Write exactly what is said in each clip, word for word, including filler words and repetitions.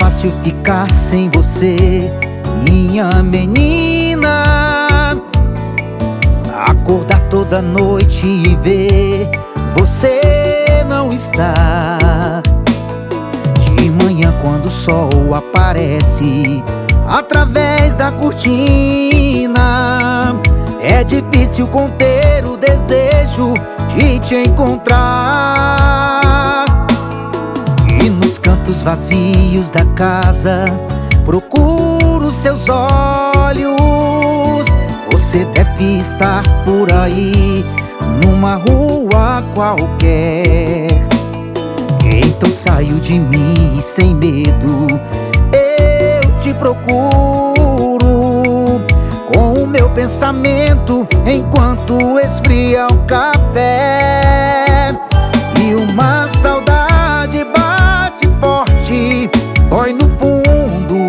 fácil ficar sem você, minha menina. Acordar toda noite e ver você não está. De manhã quando o sol aparece através da cortina, é difícil conter o desejo de te encontrar. E nos cantos vazios da casa procuro seus olhos. Você deve estar por aí, numa rua qualquer. Então saio de mim sem medo, eu te procuro, com o meu pensamento enquanto esfria o café. E uma saudade bate forte, dói no fundo,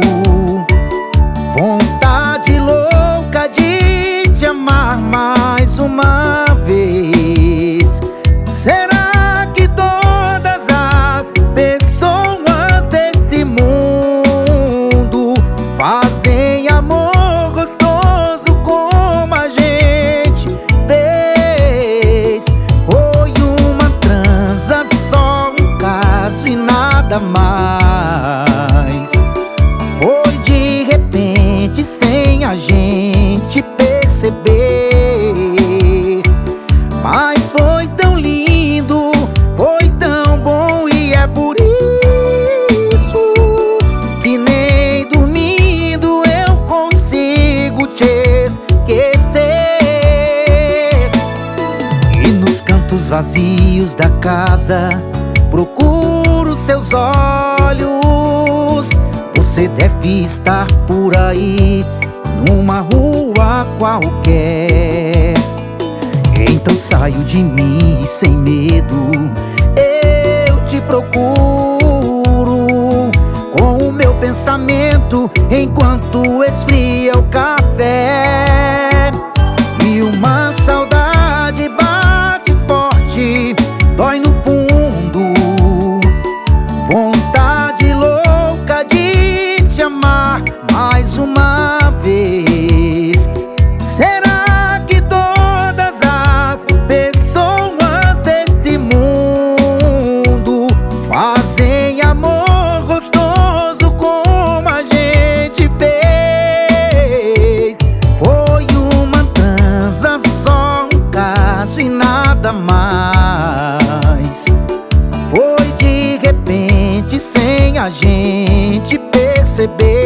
vontade louca de te amar mais uma vez. Será que todas as pessoas desse mundo fazem amor gostoso como a gente fez? Foi uma transa, só um caso e nada mais. Foi de repente, sem a gente perceber. Mas foi tão lindo, foi tão bom, e é por isso que nem dormindo eu consigo te esquecer. E nos cantos vazios da casa procuro seus olhos. Você deve estar por aí, numa rua qualquer. Então saio de mim sem medo, eu te procuro, com o meu pensamento enquanto esfria o café. E uma saudade bate forte, dói no fundo, vontade louca de te amar mais uma vez. Será que todas as pessoas desse mundo fazem amor gostoso como a gente fez? Foi uma transa, só um caso e nada mais. Foi de repente, sem a gente perceber.